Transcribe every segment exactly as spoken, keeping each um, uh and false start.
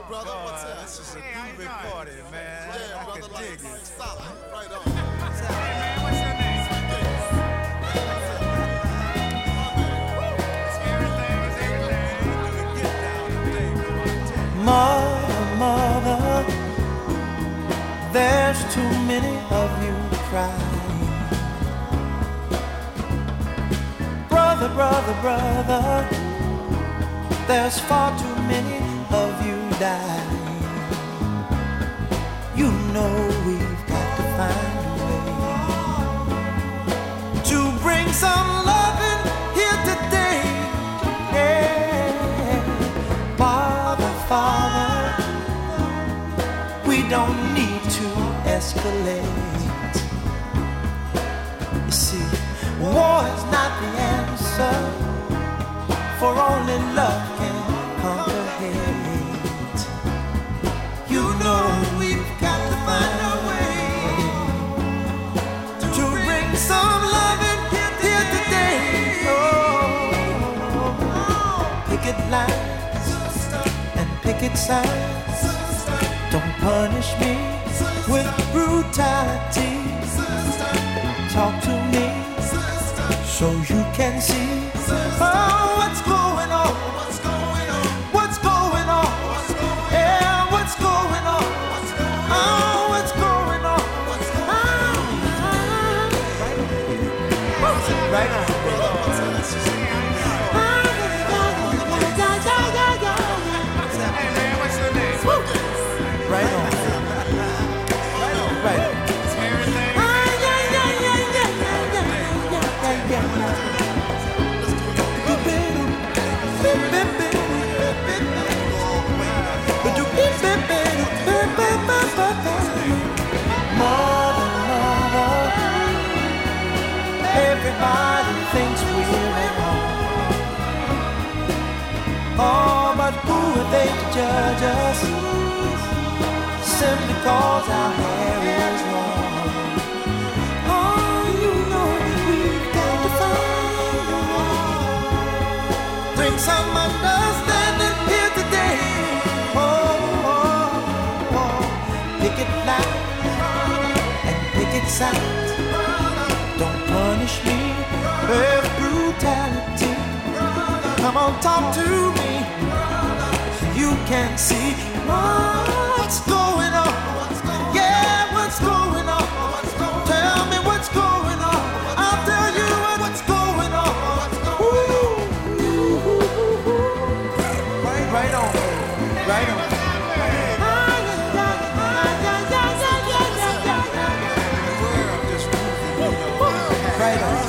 brother? What's God, up? this is a Hey, how you groovy doing? party, man. Yeah, I brother. can Like, dig like it. solid. Right on. Hey, man, what's your name? It's everything, it's everything. Get down today, boy, I tell you. Mother, mother, there's too many of you crying. Brother, brother, brother, there's far too many of you dying. You know we've got to find a way to bring some loving here today. Yeah. Father, Father, we don't need to escalate. You see, war is not the answer, for only love can conquer hate. You know we've got to find a way to bring some loving here today. Oh, picket lines and picket signs don't punish me with brutality. Talk to me so you can see oh, what's going on. What's going on? Yeah, what's going on? Oh, what's going on? Ah, right on. Hey, man, what's your name? Right on. Right on. It's everything. Mother, mother, everybody thinks we're at home. Oh, but who are they to judge us? Simply cause our hair is long. Oh, you know we've got to find a way. Bring some understanding here today. Oh, oh, oh. Picket line and picket signs don't punish me with brutality. Come on, talk to me so you can see what's going on. Yeah, what's going on? Tell me what's going on. I'll tell you what's going on. Ooh, right on, right on. Right on.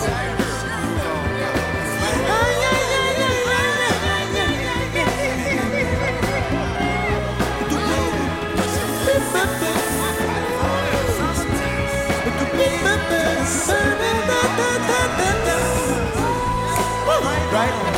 Right on.